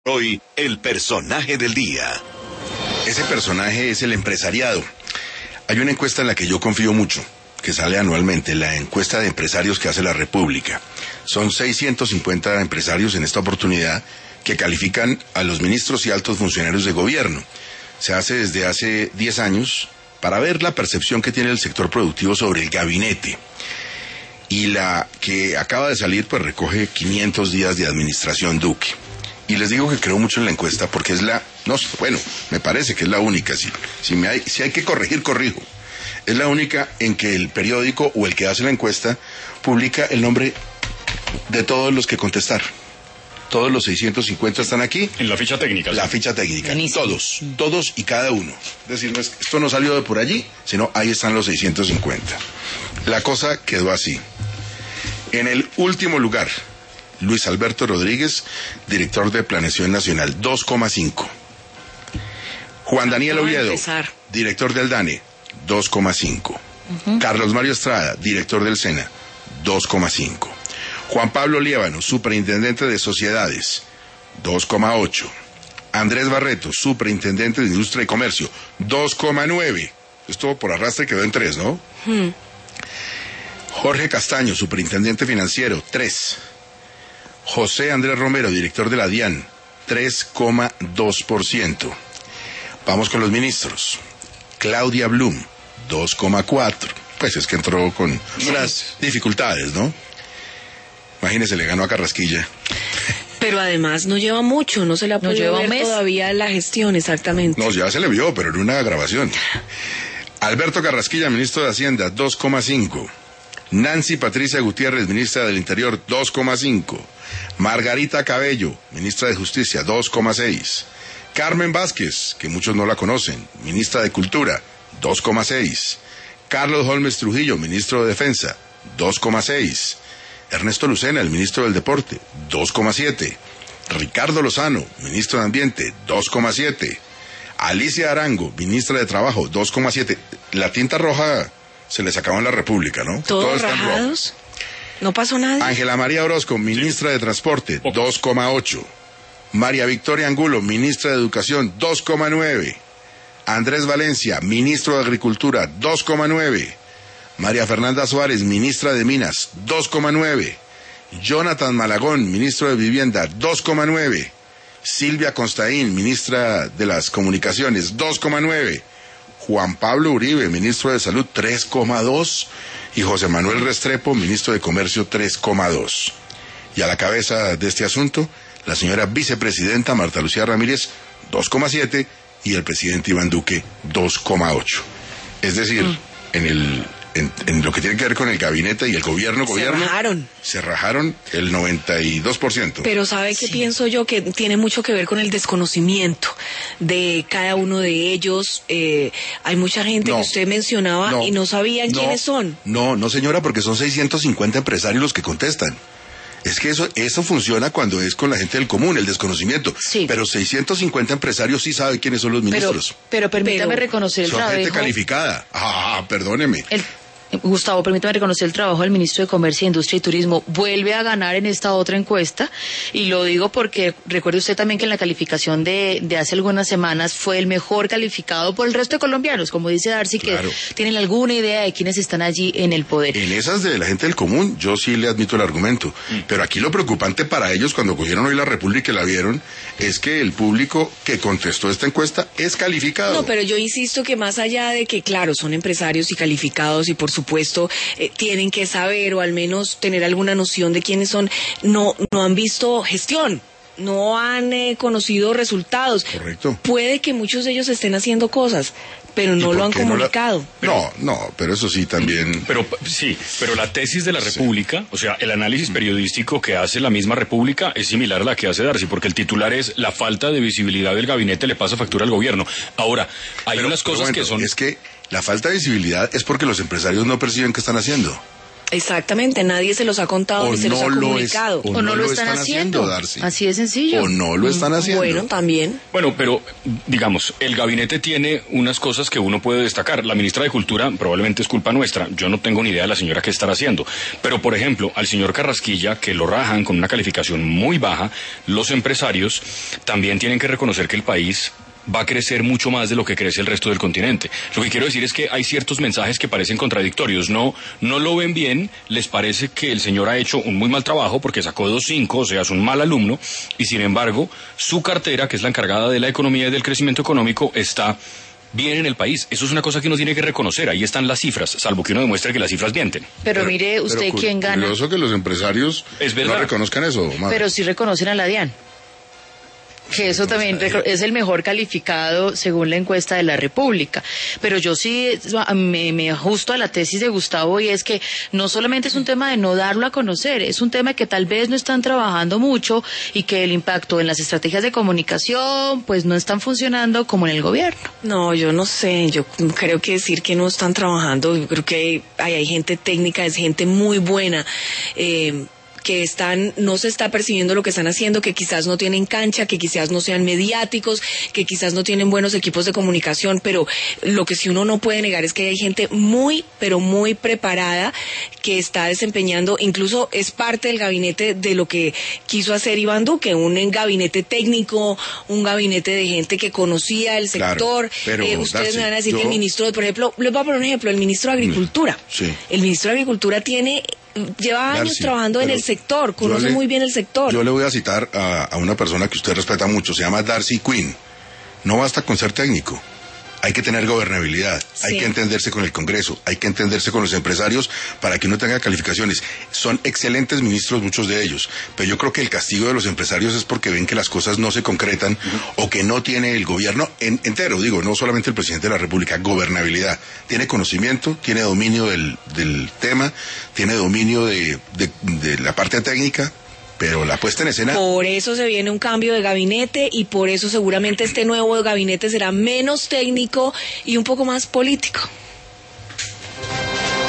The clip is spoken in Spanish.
Hoy, el personaje del día. Ese personaje es el empresariado. Hay una encuesta en la que yo confío mucho, que sale anualmente, la encuesta de empresarios que hace la República. Son 650 empresarios en esta oportunidad que califican a los ministros y altos funcionarios de gobierno. Se hace desde hace 10 años para ver la percepción que tiene el sector productivo sobre el gabinete. Y la que acaba de salir, pues recoge 500 días de administración Duque. Y les digo que creo mucho en la encuesta porque es me parece que es la única. Si hay que corregir, corrijo. Es la única en que el periódico o el que hace la encuesta publica el nombre de todos los que contestaron. Todos los 650 están aquí. En la ficha técnica. La ficha técnica. Buenísimo. Todos y cada uno. Es decir, esto no salió de por allí, sino ahí están los 650. La cosa quedó así. En el último lugar, Luis Alberto Rodríguez, director de Planeación Nacional, 2,5. Juan Daniel Oviedo, director del DANE, 2,5. Carlos Mario Estrada, director del SENA, 2,5. Juan Pablo Liévano, superintendente de sociedades, 2,8. Andrés Barreto, superintendente de Industria y Comercio, 2,9. Esto por arrastre quedó en 3, ¿no? Jorge Castaño, superintendente financiero, 3. José Andrés Romero, director de la DIAN, 3,2%. Vamos con los ministros. Claudia Blum, 2,4. Pues es que entró con unas dificultades, ¿no? Imagínese, le ganó a Carrasquilla. Pero además no lleva mucho, no se le ha podido ver todavía la gestión, exactamente. No, ya se le vio, pero en una grabación. Alberto Carrasquilla, ministro de Hacienda, 2,5. Nancy Patricia Gutiérrez, ministra del Interior, 2,5. Margarita Cabello, ministra de Justicia, 2,6. Carmen Vázquez, que muchos no la conocen, ministra de Cultura, 2,6. Carlos Holmes Trujillo, ministro de Defensa, 2,6. Ernesto Lucena, el ministro del Deporte, 2,7. Ricardo Lozano, ministro de Ambiente, 2,7. Alicia Arango, ministra de Trabajo, 2,7. La tinta roja se le sacaba en la República, ¿no? ¿Todos rajados? ¿No pasó nada? Ángela María Orozco, ministra de Transporte, 2,8. María Victoria Angulo, ministra de Educación, 2,9. Andrés Valencia, ministro de Agricultura, 2,9. María Fernanda Suárez, ministra de Minas, 2,9. Jonathan Malagón, ministro de Vivienda, 2,9. Silvia Constaín, ministra de las Comunicaciones, 2,9. Juan Pablo Uribe, ministro de Salud, 3,2. Y José Manuel Restrepo, ministro de Comercio, 3,2. Y a la cabeza de este asunto, la señora vicepresidenta Marta Lucía Ramírez, 2,7. Y el presidente Iván Duque, 2,8. Es decir, en lo que tiene que ver con el gabinete y el gobierno. Se rajaron el 92%. Pero ¿sabe qué pienso yo? Que tiene mucho que ver con el desconocimiento de cada uno de ellos. Hay mucha gente que usted mencionaba y no sabían quiénes son. No, señora, porque son 650 empresarios los que contestan. Es que eso funciona cuando es con la gente del común, el desconocimiento. Sí. Pero 650 empresarios sí saben quiénes son los ministros. Pero permítame reconocer el trabajo. Son gente calificada. Perdóneme. Gustavo, permítame reconocer el trabajo del ministro de Comercio, Industria y Turismo. Vuelve a ganar en esta otra encuesta, y lo digo porque recuerde usted también que en la calificación de hace algunas semanas fue el mejor calificado por el resto de colombianos, como dice Darcy, claro, que tienen alguna idea de quiénes están allí en el poder. En esas de la gente del común, yo sí le admito el argumento, pero aquí lo preocupante para ellos cuando cogieron hoy la República y la vieron, es que el público que contestó esta encuesta es calificado. No, pero yo insisto que más allá de que, claro, son empresarios y calificados y por supuesto tienen que saber o al menos tener alguna noción de quiénes son, no han visto gestión, no han conocido resultados. Correcto. Puede que muchos de ellos estén haciendo cosas, pero no lo han comunicado. No, pero eso sí también. Pero la tesis de la República, o sea, el análisis periodístico que hace la misma República es similar a la que hace Darcy, porque el titular es: la falta de visibilidad del gabinete le pasa factura al gobierno. Ahora, hay unas cosas que son... Es que la falta de visibilidad es porque los empresarios no perciben qué están haciendo. Exactamente, nadie se los ha contado ni se los ha comunicado. O no lo están haciendo, Darcy. así de sencillo. O no lo están haciendo. Bueno, también. Bueno, pero digamos, el gabinete tiene unas cosas que uno puede destacar. La ministra de Cultura probablemente es culpa nuestra. Yo no tengo ni idea de la señora qué estará haciendo. Pero, por ejemplo, al señor Carrasquilla, que lo rajan con una calificación muy baja, los empresarios también tienen que reconocer que el país va a crecer mucho más de lo que crece el resto del continente. Lo que quiero decir es que hay ciertos mensajes que parecen contradictorios. No lo ven bien, les parece que el señor ha hecho un muy mal trabajo porque sacó 2.5, o sea, es un mal alumno, y sin embargo, su cartera, que es la encargada de la economía y del crecimiento económico, está bien en el país. Eso es una cosa que uno tiene que reconocer. Ahí están las cifras, salvo que uno demuestre que las cifras mienten. Pero mire usted quién gana. Es curioso que los empresarios no reconozcan eso, Omar. Pero sí reconocen a la DIAN. Que eso también es el mejor calificado según la encuesta de la República. Pero yo sí me ajusto a la tesis de Gustavo, y es que no solamente es un tema de no darlo a conocer, es un tema que tal vez no están trabajando mucho y que el impacto en las estrategias de comunicación pues no están funcionando como en el gobierno. No, yo no sé, yo creo que decir que no están trabajando, yo creo que hay gente técnica, es gente muy buena, que no se está percibiendo lo que están haciendo, que quizás no tienen cancha, que quizás no sean mediáticos, que quizás no tienen buenos equipos de comunicación, pero lo que sí uno no puede negar es que hay gente muy, pero muy preparada que está desempeñando, incluso es parte del gabinete de lo que quiso hacer Iván Duque, un gabinete técnico, un gabinete de gente que conocía el sector. Claro, pero, ustedes Darcy, me van a decir que el ministro, por ejemplo, les voy a poner un ejemplo, el ministro de Agricultura. Sí. El ministro de Agricultura lleva años trabajando en el sector, conoce muy bien el sector. Yo le voy a citar a una persona que usted respeta mucho, se llama Darcy Quinn. No basta con ser técnico, hay que tener gobernabilidad, hay que entenderse con el Congreso, hay que entenderse con los empresarios para que uno tenga calificaciones. Son excelentes ministros muchos de ellos, pero yo creo que el castigo de los empresarios es porque ven que las cosas no se concretan o que no tiene el gobierno entero, digo, no solamente el presidente de la República, gobernabilidad. Tiene conocimiento, tiene dominio del tema, tiene dominio de la parte técnica, pero la puesta en escena... Por eso se viene un cambio de gabinete y por eso seguramente este nuevo gabinete será menos técnico y un poco más político.